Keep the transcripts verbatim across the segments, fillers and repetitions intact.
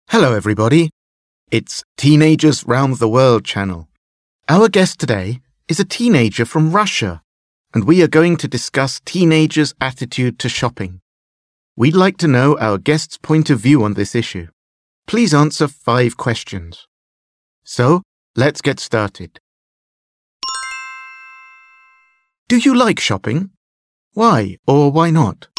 Hello, everybody. It's Teenagers Round the World channel. Our guest today is a teenager from Russia, and we are going to discuss teenagers' attitude to shopping. We'd like to know our guest's point of view on this issue. Please answer five questions. So, let's get started. Do you like shopping? Why or why not?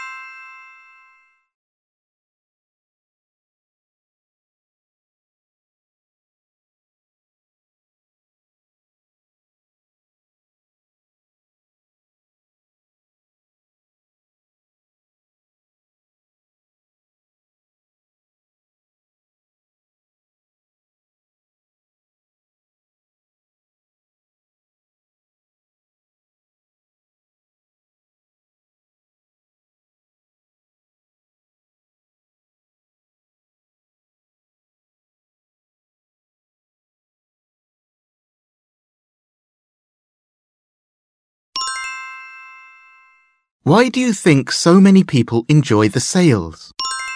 Why do you think so many people enjoy the sales?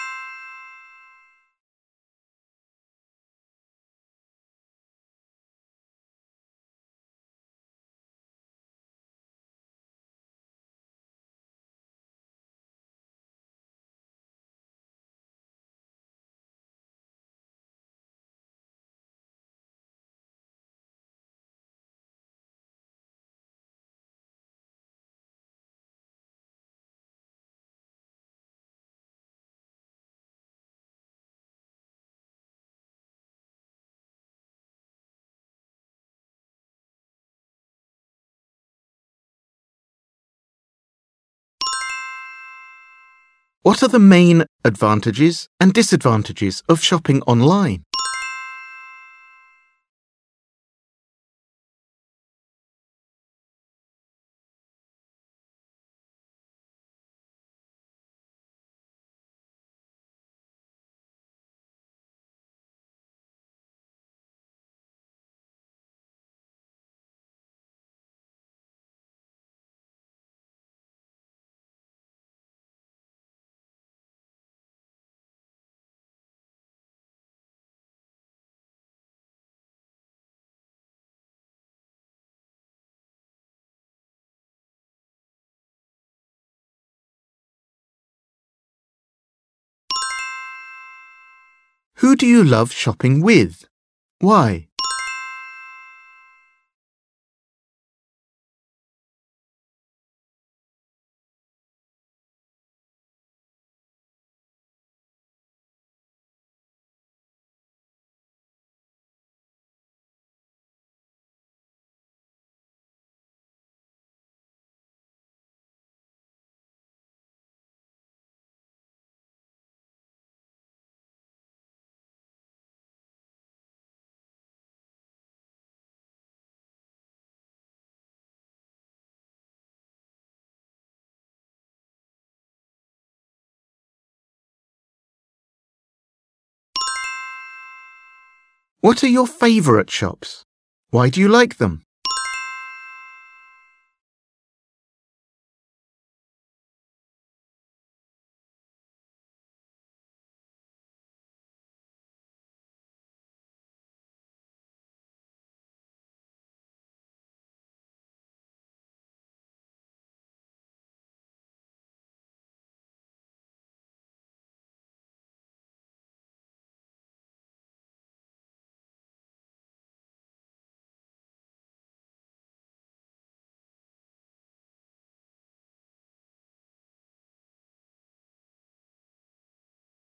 What are the main advantages and disadvantages of shopping online? Who do you love shopping with? Why? What are your favourite shops? Why do you like them?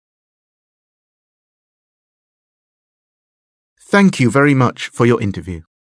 Thank you very much for your interview.